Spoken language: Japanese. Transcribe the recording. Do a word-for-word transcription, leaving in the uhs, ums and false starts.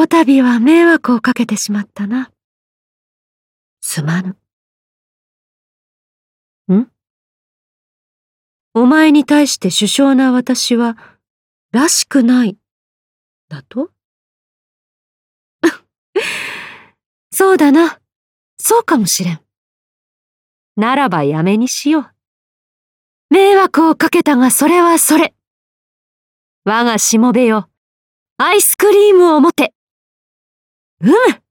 こたびは迷惑をかけてしまったな。すまぬ。ん？お前に対して殊勝な私は、らしくない、だと？そうだな。そうかもしれん。ならばやめにしよう。迷惑をかけたがそれはそれ。我がしもべよ、アイスクリームを持て。うむ。